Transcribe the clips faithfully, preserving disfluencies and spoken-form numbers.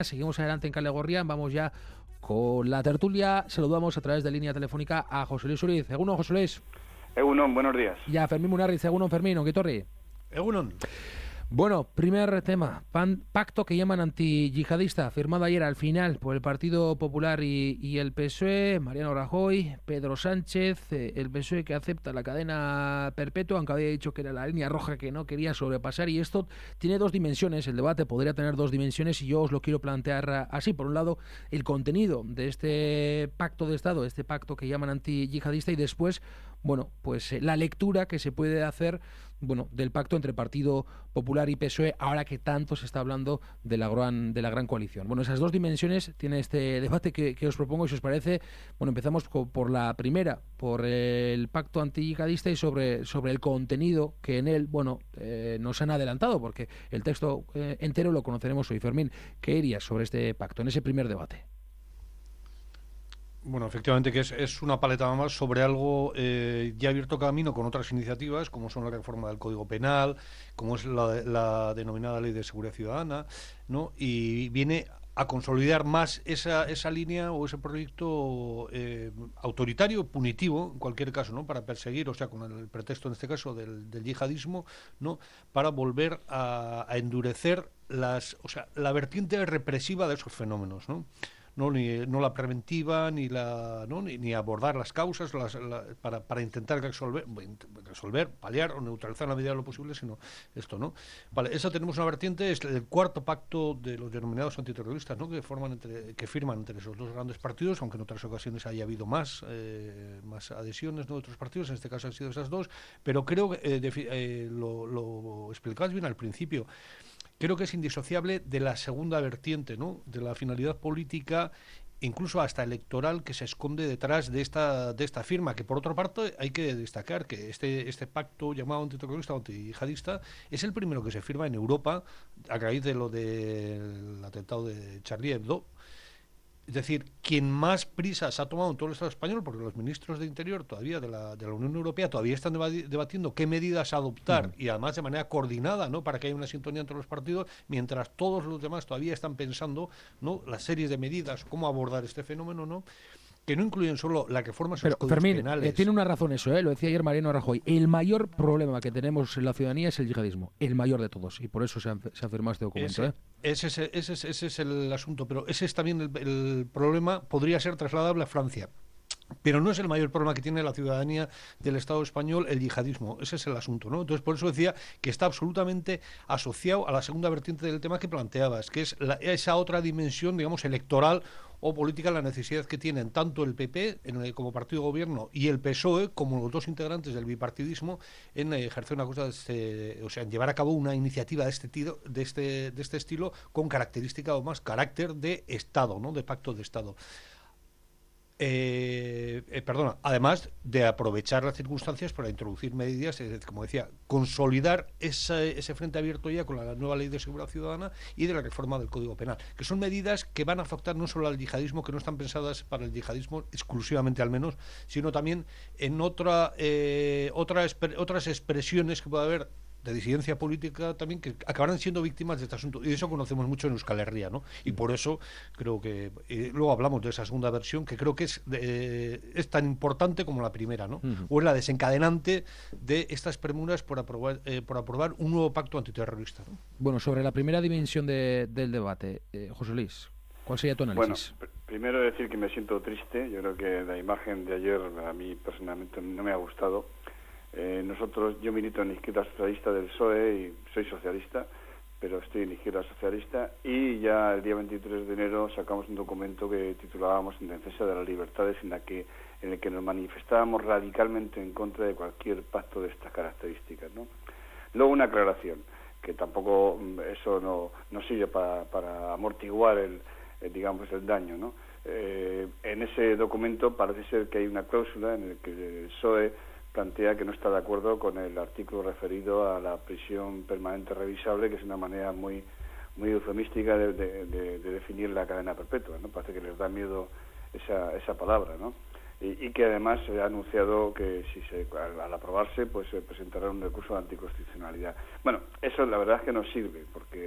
Seguimos adelante en Kale Gorrian, vamos ya con la tertulia. Saludamos a través de línea telefónica a José Luis Uriz. Egunon, José Luis. Egunon, buenos días. Y a Fermín Munarriz. Egunon, Fermín, ¿ongitorri? Egunon. Bueno, primer tema, pan, pacto que llaman antiyihadista, firmado ayer al final por el Partido Popular y, y el P S O E, Mariano Rajoy, Pedro Sánchez, eh, el P S O E que acepta la cadena perpetua, aunque había dicho que era la línea roja que no quería sobrepasar, y esto tiene dos dimensiones, el debate podría tener dos dimensiones y yo os lo quiero plantear así. Por un lado, el contenido de este pacto de Estado, este pacto que llaman antiyihadista, y después, bueno, pues eh, la lectura que se puede hacer, bueno, del pacto entre Partido Popular y P S O E, ahora que tanto se está hablando de la gran, de la gran coalición. Bueno, esas dos dimensiones tiene este debate que, que os propongo, y si os parece, bueno, empezamos por la primera, por el pacto antiyihadista y sobre, sobre el contenido que en él, bueno, eh, nos han adelantado, porque el texto eh, entero lo conoceremos hoy. Fermín, ¿qué dirías sobre este pacto en ese primer debate? Bueno, efectivamente que es, es una paleta más sobre algo eh, ya abierto camino con otras iniciativas, como son la reforma del Código Penal, como es la, la denominada Ley de Seguridad Ciudadana, ¿no? Y viene a consolidar más esa, esa línea o ese proyecto eh, autoritario, punitivo, en cualquier caso, ¿no? Para perseguir, o sea, con el pretexto en este caso del, del yihadismo, ¿no? Para volver a, a endurecer las, o sea, la vertiente represiva de esos fenómenos, ¿no? No, ni, no la preventiva, ni la no ni, ni abordar las causas las, la, para, para intentar resolver, resolver, paliar o neutralizar en la medida de lo posible, sino esto, ¿no? Vale, esa tenemos una vertiente, es el cuarto pacto de los denominados antiterroristas, ¿no? Que forman entre, que firman entre esos dos grandes partidos, aunque en otras ocasiones haya habido más, eh, más adhesiones, ¿no? De otros partidos, en este caso han sido esas dos, pero creo que eh, de, eh, lo, lo explicabas bien al principio. Creo que es indisociable de la segunda vertiente, ¿no? De la finalidad política, incluso hasta electoral, que se esconde detrás de esta de esta firma, que por otra parte hay que destacar que este este pacto llamado antiterrorista o antiyihadista es el primero que se firma en Europa a raíz de lo del atentado de Charlie Hebdo. Es decir, quien más prisa se ha tomado en todo el Estado español, porque los ministros de Interior todavía de la, de la Unión Europea todavía están debatiendo qué medidas adoptar, mm. y además de manera coordinada, ¿no? Para que haya una sintonía entre los partidos, mientras todos los demás todavía están pensando, ¿no? Las series de medidas, cómo abordar este fenómeno, ¿no? Que no incluyen solo la reforma de los códigos Fermín, penales. Eh, tiene una razón eso, ¿eh? Lo decía ayer Mariano Rajoy. El mayor problema que tenemos en la ciudadanía es el yihadismo, el mayor de todos, y por eso se ha, se ha firmado este documento. Ese, ¿eh? ese, es, ese, es, ese es el asunto, pero ese es también el, el problema, podría ser trasladable a Francia. Pero no es el mayor problema que tiene la ciudadanía del Estado español el yihadismo, ese es el asunto, ¿no? Entonces, por eso decía que está absolutamente asociado a la segunda vertiente del tema que planteabas, que es la, esa otra dimensión, digamos, electoral o política, la necesidad que tienen tanto el P P en el, como partido de gobierno y el P S O E como los dos integrantes del bipartidismo en eh, ejercer una cosa de este, o sea, en llevar a cabo una iniciativa de este tiro, de este de este estilo con característica o más carácter de Estado, ¿no? De pacto de Estado. Eh, eh, perdona, además de aprovechar las circunstancias para introducir medidas, eh, como decía, consolidar esa, ese frente abierto ya con la nueva Ley de Seguridad Ciudadana y de la reforma del Código Penal, que son medidas que van a afectar no solo al yihadismo, que no están pensadas para el yihadismo exclusivamente al menos, sino también en otra, eh, otra otras expresiones que puede haber de disidencia política también, que acabarán siendo víctimas de este asunto, y de eso conocemos mucho en Euskal Herria, ¿no? Y por eso creo que eh, luego hablamos de esa segunda versión, que creo que es eh, es tan importante como la primera, ¿no? Uh-huh. O es la desencadenante de estas premuras por aprobar eh, por aprobar un nuevo pacto antiterrorista, ¿no? Bueno, sobre la primera dimensión de, del debate, eh, José Luis, ¿cuál sería tu análisis? Bueno, pr- primero decir que me siento triste. Yo creo que la imagen de ayer a mí personalmente no me ha gustado. Eh, nosotros, yo milito en la izquierda socialista del P S O E y soy socialista, pero estoy en la izquierda socialista, y ya el día veintitrés de enero sacamos un documento que titulábamos En defensa de las libertades, en la que en el que nos manifestábamos radicalmente en contra de cualquier pacto de estas características, ¿no? Luego una aclaración, que tampoco eso no, no sirve para, para amortiguar el, el digamos el daño, ¿no? Eh, en ese documento parece ser que hay una cláusula en la que el P S O E plantea que no está de acuerdo con el artículo referido a la prisión permanente revisable, que es una manera muy muy eufemística de, de, de, de definir la cadena perpetua, ¿no? Parece que les da miedo esa esa palabra, ¿no? Y, y que además se ha anunciado que si se al, al aprobarse pues se presentará un recurso de anticonstitucionalidad. Bueno, eso la verdad es que no sirve, porque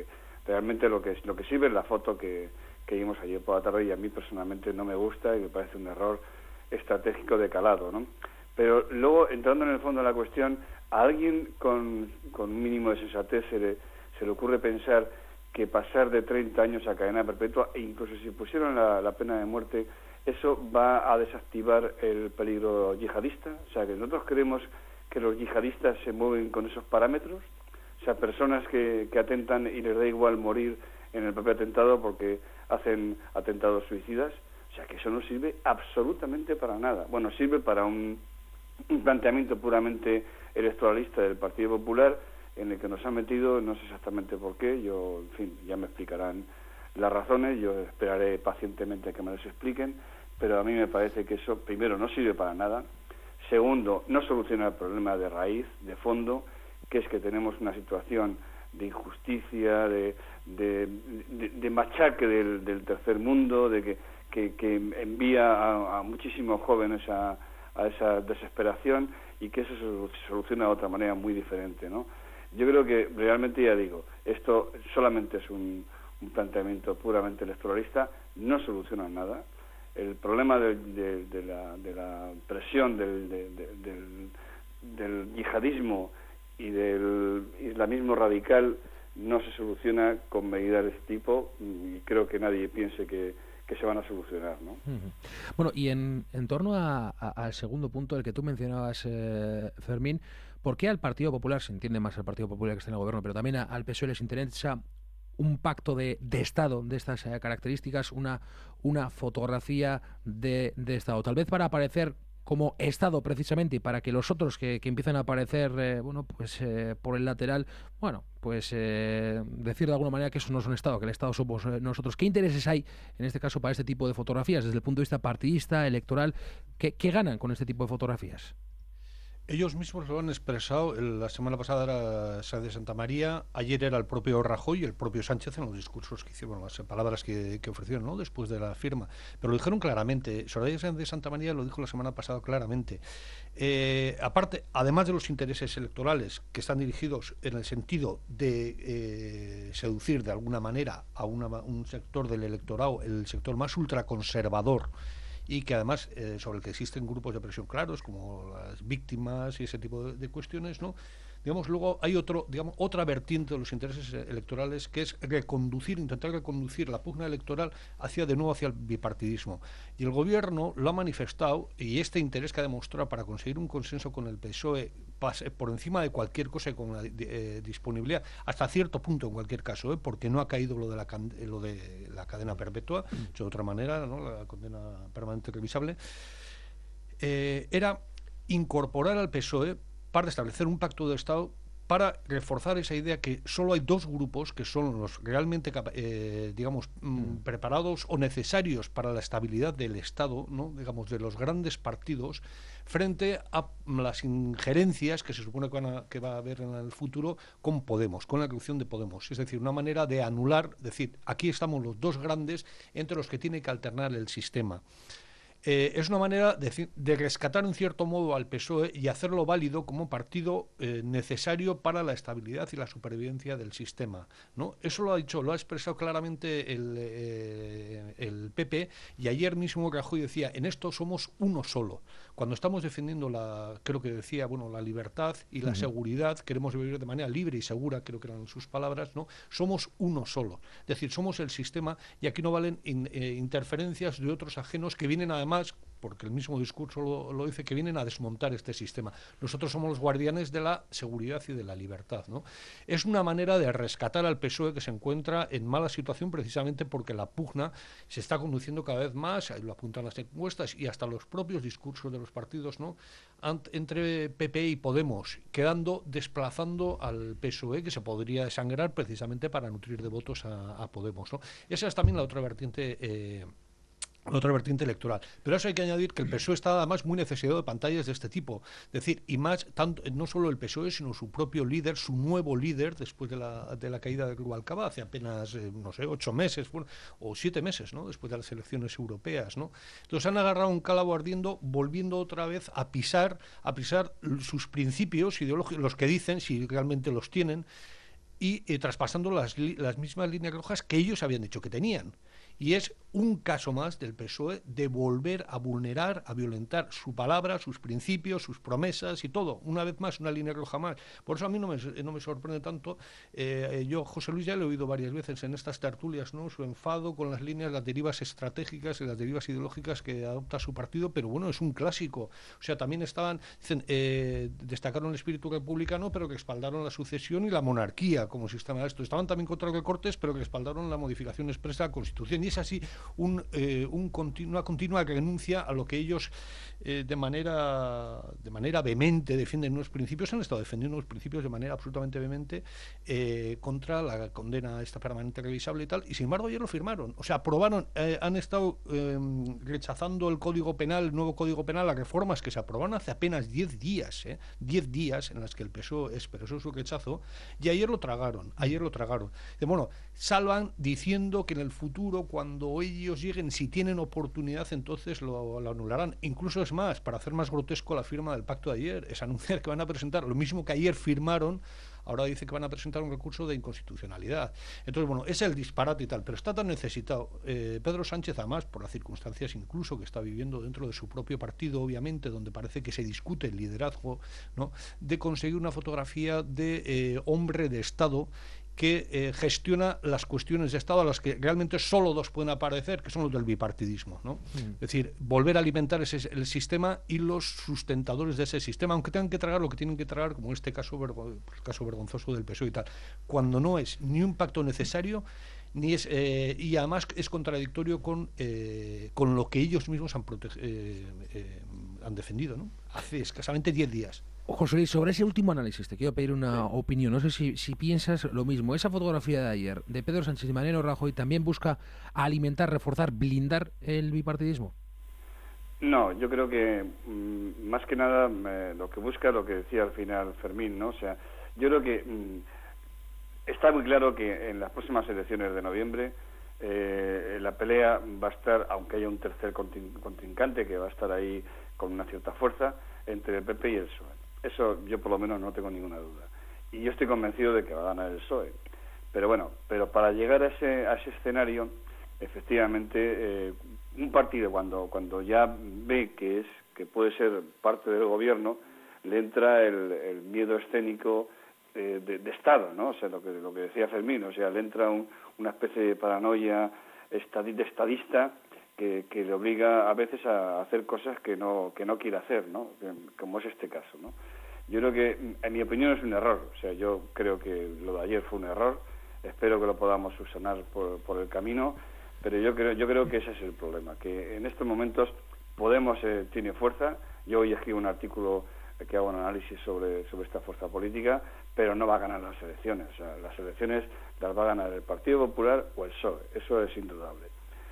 Realmente lo que lo que sirve es la foto que, que vimos ayer por la tarde, y a mí personalmente no me gusta y me parece un error estratégico de calado, ¿no? Pero luego, entrando en el fondo de la cuestión, a alguien con, con un mínimo de sensatez se le, se le ocurre pensar que pasar de treinta años a cadena perpetua, e incluso si pusieron la, la pena de muerte, eso va a desactivar el peligro yihadista. O sea, que nosotros creemos que los yihadistas se mueven con esos parámetros. O sea, personas que, que atentan y les da igual morir en el propio atentado porque hacen atentados suicidas. O sea, que eso no sirve absolutamente para nada. Bueno, sirve para un, un planteamiento puramente electoralista del Partido Popular, en el que nos han metido, no sé exactamente por qué, yo, en fin, ya me explicarán las razones, yo esperaré pacientemente a que me las expliquen, pero a mí me parece que eso, primero, no sirve para nada, segundo, no soluciona el problema de raíz, de fondo, que es que tenemos una situación de injusticia, de, de, de, de machaque del, del tercer mundo, de que, que, que envía a, a muchísimos jóvenes a, a esa desesperación, y que eso se soluciona de otra manera muy diferente, ¿no? Yo creo que realmente, ya digo, esto solamente es un, un planteamiento puramente electoralista, no soluciona nada. El problema de, de, de, la, de la presión del, de, de, del, del yihadismo y del islamismo radical no se soluciona con medidas de este tipo, y creo que nadie piense que, que se van a solucionar, ¿no? Uh-huh. Bueno, y en, en torno a, a, al segundo punto, el que tú mencionabas, eh, Fermín, ¿por qué al Partido Popular, se entiende más al Partido Popular que está en el gobierno, pero también a, al P S O E les interesa un pacto de, de Estado de estas eh, características, una, una fotografía de, de Estado? Tal vez para aparecer como Estado precisamente, y para que los otros que, que empiezan a aparecer eh, bueno, pues eh, por el lateral, bueno, pues eh, decir de alguna manera que eso no es un Estado, que el Estado somos eh, nosotros. ¿Qué intereses hay en este caso para este tipo de fotografías desde el punto de vista partidista, electoral? ¿Qué, qué ganan con este tipo de fotografías? Ellos mismos lo han expresado. La semana pasada era Soraya de Santa María, ayer era el propio Rajoy y el propio Sánchez en los discursos que hicieron, las palabras que, que ofrecieron, ¿no?, después de la firma. Pero lo dijeron claramente. Soraya de Santa María lo dijo la semana pasada claramente. Eh, aparte, además de los intereses electorales que están dirigidos en el sentido de eh, seducir de alguna manera a una, un sector del electorado, el sector más ultraconservador, y que además eh, sobre el que existen grupos de presión claros como las víctimas y ese tipo de, de cuestiones, ¿no? Digamos, luego hay otro, digamos, otra vertiente de los intereses electorales, que es reconducir, intentar reconducir la pugna electoral hacia de nuevo hacia el bipartidismo. Y el gobierno lo ha manifestado, y este interés que ha demostrado para conseguir un consenso con el P S O E pase por encima de cualquier cosa y con la eh, disponibilidad, hasta cierto punto en cualquier caso, ¿eh? Porque no ha caído lo de la, lo de la cadena perpetua, de otra manera, ¿no?, la condena permanente revisable, eh, era incorporar al P S O E para establecer un pacto de Estado para reforzar esa idea que solo hay dos grupos que son los realmente eh, digamos mm, preparados o necesarios para la estabilidad del Estado, ¿no?, digamos, de los grandes partidos, frente a las injerencias que se supone que, van a, que va a haber en el futuro con Podemos, con la creación de Podemos. Es decir, una manera de anular, decir, aquí estamos los dos grandes entre los que tiene que alternar el sistema. Eh, es una manera de, de rescatar en cierto modo al P S O E y hacerlo válido como partido eh, necesario para la estabilidad y la supervivencia del sistema, ¿no? Eso lo ha dicho, lo ha expresado claramente el, eh, el P P, y ayer mismo Rajoy decía, en esto somos uno solo. Cuando estamos defendiendo la, creo que decía, bueno, la libertad y la uh-huh. seguridad, queremos vivir de manera libre y segura, creo que eran sus palabras, ¿no? Somos uno solo. Es decir, somos el sistema, y aquí no valen in, eh, interferencias de otros ajenos que vienen además, porque el mismo discurso lo, lo dice, que vienen a desmontar este sistema. Nosotros somos los guardianes de la seguridad y de la libertad, ¿no? Es una manera de rescatar al P S O E, que se encuentra en mala situación precisamente porque la pugna se está conduciendo cada vez más, lo apuntan las encuestas y hasta los propios discursos de los partidos, ¿no?, Ant, entre P P y Podemos, quedando, desplazando al P S O E, que se podría desangrar precisamente para nutrir de votos a, a Podemos, ¿no? Esa es también la otra vertiente eh, la otra vertiente electoral. Pero eso hay que añadir que el P S O E está además muy necesitado de pantallas de este tipo. Es decir, y más, tanto, no solo el P S O E, sino su propio líder, su nuevo líder, después de la, de la caída de Rubalcaba, hace apenas, eh, no sé, ocho meses, bueno, o siete meses, ¿no?, después de las elecciones europeas, ¿no? Entonces han agarrado un cálamo ardiendo, volviendo otra vez a pisar, a pisar sus principios ideológicos, los que dicen, si realmente los tienen, y eh, traspasando las, las mismas líneas rojas que ellos habían dicho que tenían. Y es un caso más del P S O E de volver a vulnerar, a violentar su palabra, sus principios, sus promesas y todo. Una vez más, una línea roja más. Por eso a mí no me, no me sorprende tanto. Eh, yo, José Luis, ya lo he oído varias veces en estas tertulias, ¿no? Su enfado con las líneas, las derivas estratégicas y las derivas ideológicas que adopta su partido, pero bueno, es un clásico. O sea, también estaban, dicen, eh, destacaron el espíritu republicano, pero que respaldaron la sucesión y la monarquía como sistema de esto. Estaban también contra los recortes, pero que respaldaron la modificación expresa de la Constitución. Y es así un, eh, un continu, una continua renuncia a lo que ellos eh, de manera de manera vehemente defienden unos principios, han estado defendiendo unos principios de manera absolutamente vehemente eh, contra la condena esta permanente revisable y tal, y sin embargo ayer lo firmaron, o sea, aprobaron, eh, han estado eh, rechazando el Código Penal, el nuevo Código Penal, las reformas que se aprobaron hace apenas diez días, eh, diez días en las que el P S O E expresó su rechazo, y ayer lo tragaron, ayer lo tragaron. Y bueno, salvan diciendo que en el futuro, cuando ellos lleguen, si tienen oportunidad, entonces lo, lo anularán. Incluso es más, para hacer más grotesco la firma del pacto de ayer, es anunciar que van a presentar lo mismo que ayer firmaron, ahora dice que van a presentar un recurso de inconstitucionalidad. Entonces, bueno, es el disparate y tal, pero está tan necesitado eh, Pedro Sánchez, además, por las circunstancias incluso que está viviendo dentro de su propio partido, obviamente, donde parece que se discute el liderazgo, ¿no?, de conseguir una fotografía de eh, hombre de Estado que eh, gestiona las cuestiones de Estado a las que realmente solo dos pueden aparecer, que son los del bipartidismo, ¿no? Mm. Es decir, volver a alimentar ese, el sistema y los sustentadores de ese sistema, aunque tengan que tragar lo que tienen que tragar, como este caso, vergo, el caso vergonzoso del P S O E y tal, cuando no es ni un pacto necesario, ni es eh, y además es contradictorio con, eh, con lo que ellos mismos han, protege, eh, eh, han defendido, ¿no?, hace escasamente diez días. José Luis, sobre ese último análisis te quiero pedir una sí. opinión. No sé si, si piensas lo mismo. Esa fotografía de ayer de Pedro Sánchez y Mariano Rajoy también busca alimentar, reforzar, blindar el bipartidismo. No, yo creo que mmm, más que nada eh, lo que busca, lo que decía al final Fermín, ¿no? O sea, yo creo que mmm, está muy claro que en las próximas elecciones de noviembre eh, la pelea va a estar, aunque haya un tercer contrincante que va a estar ahí con una cierta fuerza, entre el P P y el P S O E. Eso yo por lo menos no tengo ninguna duda. Y yo estoy convencido de que va a ganar el P S O E. Pero bueno, pero para llegar a ese, a ese escenario, efectivamente, eh, un partido cuando cuando ya ve que es que puede ser parte del gobierno, le entra el, el miedo escénico eh, de, de Estado, ¿no? O sea, lo que lo que decía Fermín, o sea, le entra un, una especie de paranoia estadi, de estadista que, que le obliga a veces a hacer cosas que no que no quiere hacer, ¿no? Como es este caso, ¿no? Yo creo que, en mi opinión, es un error. O sea, yo creo que lo de ayer fue un error. Espero que lo podamos subsanar por, por el camino, pero yo creo yo creo que ese es el problema, que en estos momentos Podemos eh, tiene fuerza. Yo hoy escribo un artículo que hago un análisis sobre sobre esta fuerza política, pero no va a ganar las elecciones. O sea, las elecciones las va a ganar el Partido Popular o el P S O E. Eso es indudable.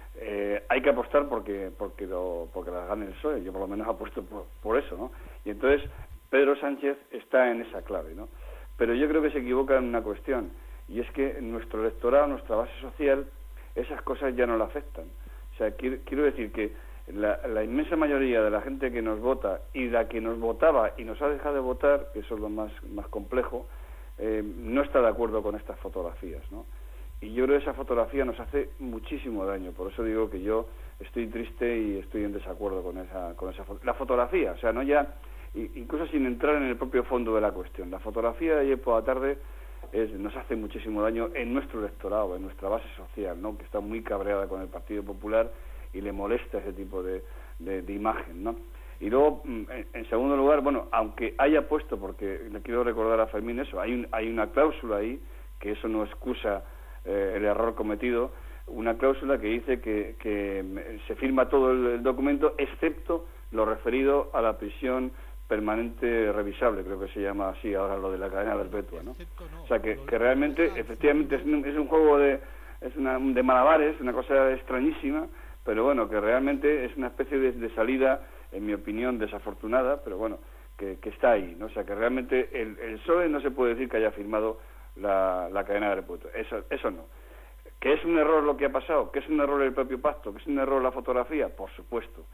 Eh, hay que apostar porque porque lo porque las gane el P S O E. Yo por lo menos apuesto por, por eso, ¿no? Y entonces Pedro Sánchez está en esa clave, ¿no? Pero yo creo que se equivoca en una cuestión, y es que nuestro electorado, nuestra base social, esas cosas ya no le afectan. O sea, quiero, quiero decir que la, la inmensa mayoría de la gente que nos vota y la que nos votaba y nos ha dejado de votar, que eso es lo más, más complejo, eh, no está de acuerdo con estas fotografías, ¿no? Y yo creo que esa fotografía nos hace muchísimo daño. Por eso digo que yo estoy triste y estoy en desacuerdo con esa con esa la fotografía. O sea, no ya, incluso sin entrar en el propio fondo de la cuestión. La fotografía de ayer por la tarde es, nos hace muchísimo daño en nuestro electorado, en nuestra base social, ¿no? Que está muy cabreada con el Partido Popular y le molesta ese tipo de, de, de imagen, ¿no? Y luego, en, en segundo lugar, bueno, aunque haya puesto, porque le quiero recordar a Fermín eso, hay un, hay una cláusula ahí, que eso no excusa eh, el error cometido, una cláusula que dice que, que se firma todo el, el documento, excepto lo referido a la prisión permanente revisable, creo que se llama así ahora lo de la cadena perpetua, ¿no? O sea, que, que realmente, efectivamente, es un, es un juego de es una, de malabares, una cosa extrañísima, pero bueno, que realmente es una especie de, de salida, en mi opinión, desafortunada, pero bueno, que, que está ahí, ¿no? O sea, que realmente el, el P S O E no se puede decir que haya firmado la, la cadena perpetua, eso, eso no. ¿Que es un error lo que ha pasado? ¿Que es un error el propio pacto? ¿Que es un error la fotografía? Por supuesto.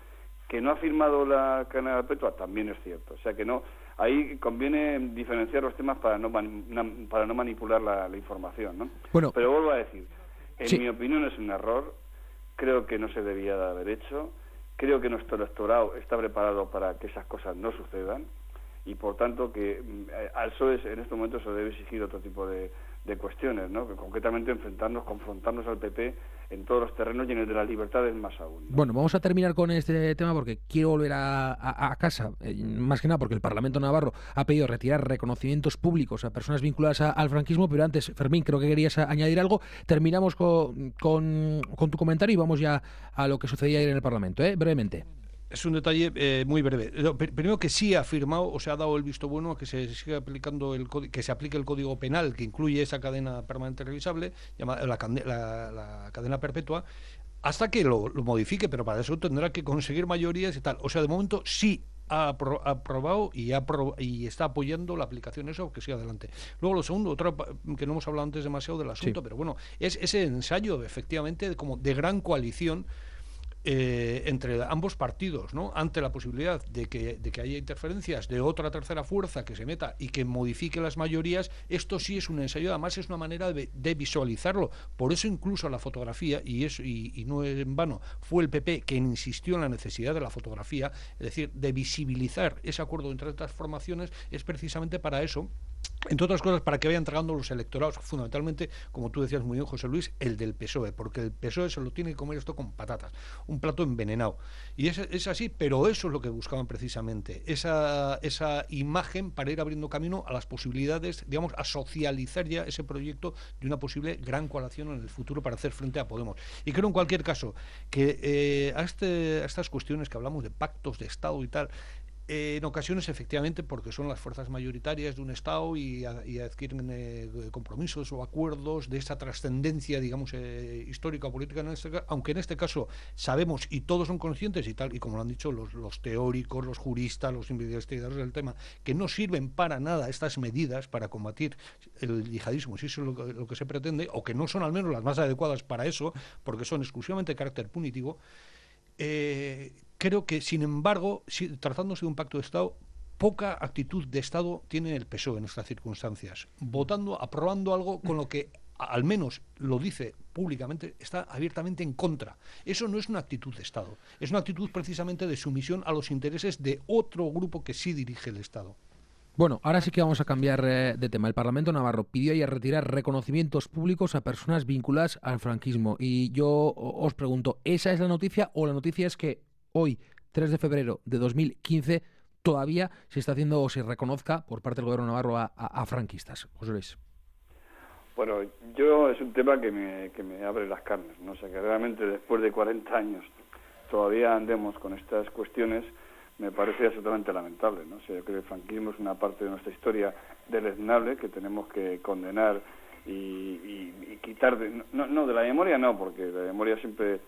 Que no ha firmado la cadena perpetua también es cierto. O sea que no, ahí conviene diferenciar los temas para no man, para no manipular la, la información, ¿no? Bueno, pero vuelvo a decir, en sí. mi opinión es un error. Creo que no se debía de haber hecho. Creo que nuestro electorado está preparado para que esas cosas no sucedan y por tanto que eh, al P S O E en este momento se debe exigir otro tipo de, de cuestiones, ¿no? Que concretamente enfrentarnos, confrontarnos al P P en todos los terrenos y en el de las libertades más aún, ¿no? Bueno, vamos a terminar con este tema porque quiero volver a, a, a casa, eh, más que nada porque el Parlamento Navarro ha pedido retirar reconocimientos públicos a personas vinculadas a, al franquismo, pero antes, Fermín, creo que querías añadir algo. Terminamos con, con, con tu comentario y vamos ya a lo que sucedía ayer en el Parlamento, ¿eh? Brevemente. Es un detalle eh, muy breve. Primero que sí ha firmado o se ha dado el visto bueno a que se siga aplicando el que se aplique el Código Penal que incluye esa cadena permanente revisable, llamada la, la, la cadena perpetua, hasta que lo, lo modifique, pero para eso tendrá que conseguir mayorías y tal. O sea, de momento sí ha apro aprobado y, ha apro y está apoyando la aplicación de eso, que siga adelante. Luego lo segundo, otro que no hemos hablado antes demasiado del asunto, sí. pero bueno, es ese ensayo efectivamente de, como de gran coalición Eh, entre ambos partidos, ¿no? Ante la posibilidad de que, de que haya interferencias de otra tercera fuerza que se meta y que modifique las mayorías. Esto sí es un ensayo, además es una manera de, de visualizarlo. Por eso incluso la fotografía, y, es, y, y no en vano, fue el P P quien insistió en la necesidad de la fotografía, es decir, de visibilizar ese acuerdo entre estas formaciones, es precisamente para eso. Entre otras cosas, para que vayan tragando los electorados, fundamentalmente, como tú decías muy bien, José Luis, el del P S O E, porque el P S O E se lo tiene que comer esto con patatas, un plato envenenado. Y es, es así, pero eso es lo que buscaban precisamente, esa, esa imagen para ir abriendo camino a las posibilidades, digamos, a socializar ya ese proyecto de una posible gran coalición en el futuro para hacer frente a Podemos. Y creo, en cualquier caso, que eh, a, este, a estas cuestiones que hablamos de pactos de Estado y tal, Eh, en ocasiones, efectivamente, porque son las fuerzas mayoritarias de un Estado y, a, y adquieren eh, compromisos o acuerdos de esa trascendencia, digamos, eh, histórica o política, en este, aunque en este caso sabemos, y todos son conscientes, y tal y como lo han dicho los, los teóricos, los juristas, los investigadores del tema, que no sirven para nada estas medidas para combatir el yihadismo, si eso es lo que, lo que se pretende, o que no son al menos las más adecuadas para eso, porque son exclusivamente de carácter punitivo. Eh, creo que, sin embargo, si, tratándose de un pacto de Estado, poca actitud de Estado tiene el P S O E en estas circunstancias, votando, aprobando algo con lo que, al menos lo dice públicamente, está abiertamente en contra. Eso no es una actitud de Estado, es una actitud precisamente de sumisión a los intereses de otro grupo que sí dirige el Estado. Bueno, ahora sí que vamos a cambiar eh, de tema. El Parlamento Navarro pidió ayer retirar reconocimientos públicos a personas vinculadas al franquismo. Y yo os pregunto, ¿esa es la noticia o la noticia es que hoy, tres de febrero de dos mil quince, todavía se está haciendo o se reconozca por parte del gobierno navarro a, a, a franquistas? José Luis. Bueno, yo es un tema que me, que me abre las carnes, ¿no? O sea, que realmente después de cuarenta años todavía andemos con estas cuestiones, me parece absolutamente lamentable, ¿no? O sea, yo creo que el franquismo es una parte de nuestra historia deleznable que tenemos que condenar y, y, y quitar, de, no, no, de la memoria no, porque la memoria siempre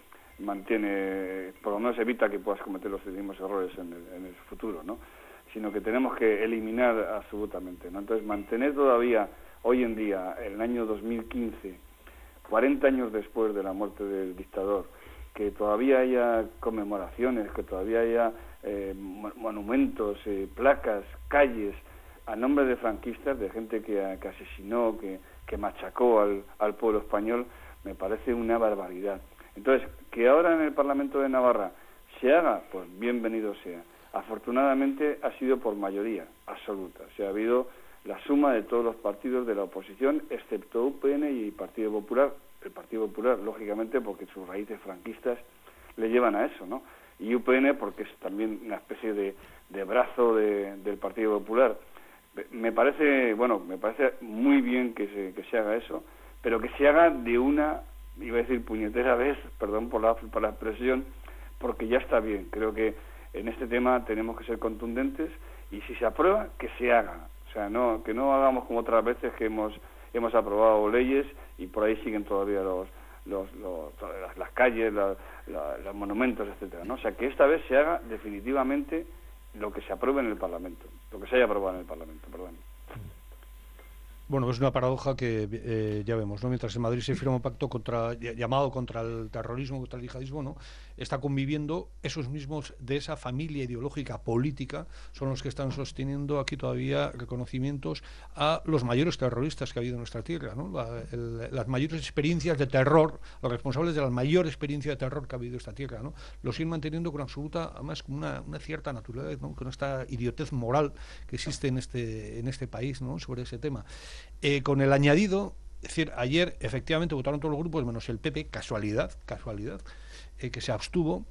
mantiene, por lo menos evita que puedas cometer los mismos errores en el, en el futuro, ¿no? Sino que tenemos que eliminar absolutamente, ¿no? Entonces, mantener todavía, hoy en día, en el año dos mil quince, cuarenta años después de la muerte del dictador, que todavía haya conmemoraciones, que todavía haya eh, monumentos, eh, placas, calles, a nombre de franquistas, de gente que, que asesinó, que, que machacó al, al pueblo español, me parece una barbaridad. Entonces, que ahora en el Parlamento de Navarra se haga, pues bienvenido sea. Afortunadamente ha sido por mayoría absoluta. O sea, ha habido la suma de todos los partidos de la oposición, excepto U P N y Partido Popular. El Partido Popular, lógicamente, porque sus raíces franquistas le llevan a eso, ¿no? Y U P N porque es también una especie de, de brazo de, del Partido Popular. Me parece, bueno, me parece muy bien que se, que se haga eso, pero que se haga de una, iba a decir puñetera vez, perdón por la, por la expresión, porque ya está bien. Creo que en este tema tenemos que ser contundentes y si se aprueba, que se haga. O sea, no que no hagamos como otras veces que hemos hemos aprobado leyes y por ahí siguen todavía los, los, los las, las calles, la, la, los monumentos, etcétera, ¿no? O sea, que esta vez se haga definitivamente lo que se apruebe en el Parlamento, lo que se haya aprobado en el Parlamento, perdón. Bueno, es una paradoja que eh, ya vemos, ¿no? Mientras en Madrid se firma un pacto contra, llamado contra el terrorismo, contra el yihadismo, ¿no? Está conviviendo esos mismos de esa familia ideológica política, son los que están sosteniendo aquí todavía reconocimientos a los mayores terroristas que ha habido en nuestra tierra, ¿no? La, el, las mayores experiencias de terror, los responsables de la mayor experiencia de terror que ha habido en esta tierra, ¿no? Los siguen manteniendo con absoluta, además con una, una cierta naturalidad, ¿no? Con esta idiotez moral que existe en este, en este país, ¿no? Sobre ese tema. Eh, con el añadido, es decir, ayer efectivamente votaron todos los grupos menos el P P, casualidad, casualidad, eh, que se abstuvo,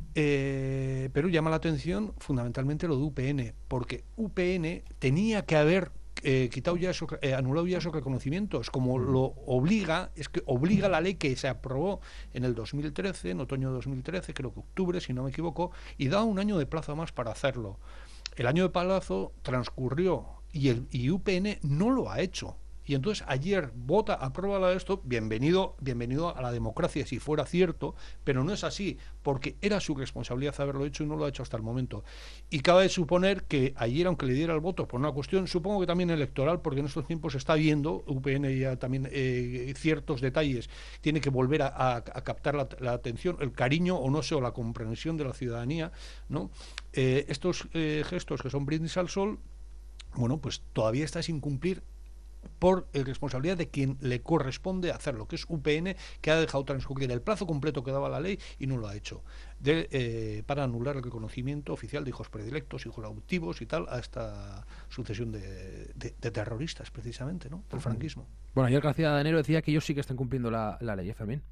eh, pero llama la atención fundamentalmente lo de U P N, porque U P N tenía que haber eh, quitado ya esos, eh, anulado ya esos reconocimientos, como lo obliga, es que obliga la ley que se aprobó en el dos mil trece, en otoño de dos mil trece, creo que octubre, si no me equivoco, y da un año de plazo más para hacerlo. El año de plazo transcurrió y, el, y U P N no lo ha hecho. Y entonces ayer vota, aprueba esto, bienvenido, bienvenido a la democracia si fuera cierto, pero no es así, porque era su responsabilidad haberlo hecho y no lo ha hecho hasta el momento. Y cabe suponer que ayer, aunque le diera el voto por una cuestión, supongo que también electoral, porque en estos tiempos se está viendo, U P N ya también eh, ciertos detalles, tiene que volver a, a, a captar la, la atención, el cariño o no sé, o la comprensión de la ciudadanía, ¿no? Eh, estos eh, gestos que son brindis al sol, bueno, pues todavía está sin cumplir por eh, responsabilidad de quien le corresponde hacerlo, que es U P N, que ha dejado transcurrir el plazo completo que daba la ley y no lo ha hecho, de, eh, para anular el reconocimiento oficial de hijos predilectos, hijos adoptivos y tal, a esta sucesión de, de, de terroristas, precisamente, ¿no? Del franquismo. Bueno, ayer García Danero decía que ellos sí que están cumpliendo la, la ley, ¿eh, Fermín?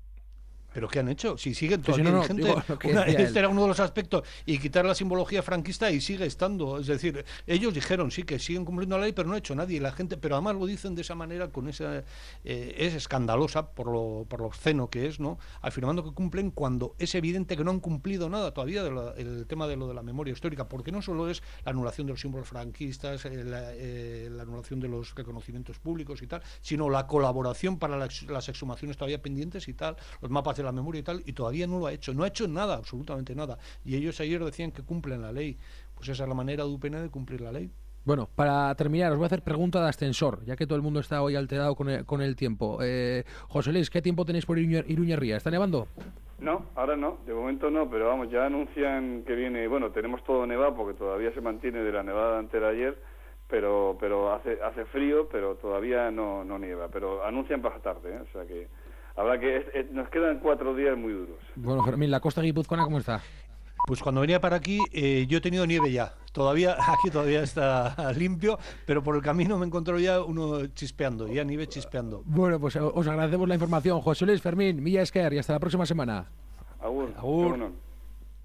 ¿Pero qué han hecho? Si siguen todavía sí, no, no, vigente, digo, una, este era uno de los aspectos, y quitar la simbología franquista y sigue estando. Es decir, ellos dijeron sí que siguen cumpliendo la ley, pero no ha hecho nadie. La gente, pero además lo dicen de esa manera, con esa eh, es escandalosa por lo por lo obsceno que es, ¿no? Afirmando que cumplen cuando es evidente que no han cumplido nada todavía de la, el tema de lo de la memoria histórica, porque no solo es la anulación de los símbolos franquistas, eh, la, eh, la anulación de los reconocimientos públicos y tal, sino la colaboración para las, las exhumaciones todavía pendientes y tal, los mapas de la memoria y tal, y todavía no lo ha hecho, no ha hecho nada, absolutamente nada, y ellos ayer decían que cumplen la ley. Pues esa es la manera de U P N de cumplir la ley. Bueno, para terminar, os voy a hacer pregunta de ascensor, ya que todo el mundo está hoy alterado con el, con el tiempo. Eh, José Luis, ¿qué tiempo tenéis por Iruñerría? ¿Está nevando? No, ahora no, de momento no, pero vamos, ya anuncian que viene, bueno, tenemos todo nevado porque todavía se mantiene de la nevada antes de ayer, pero pero hace hace frío, pero todavía no, no nieva, pero anuncian para tarde, ¿eh? O sea que habrá que es, es, nos quedan cuatro días muy duros. Bueno, Fermín, ¿la costa guipuzcoana cómo está? Pues cuando venía para aquí, eh, yo he tenido nieve ya. Todavía, aquí todavía está limpio, pero por el camino me encontré ya uno chispeando, ya nieve chispeando. Bueno, pues os agradecemos la información. José Luis, Fermín, Milla Esquer, y hasta la próxima semana. Agur. Agur. Agur.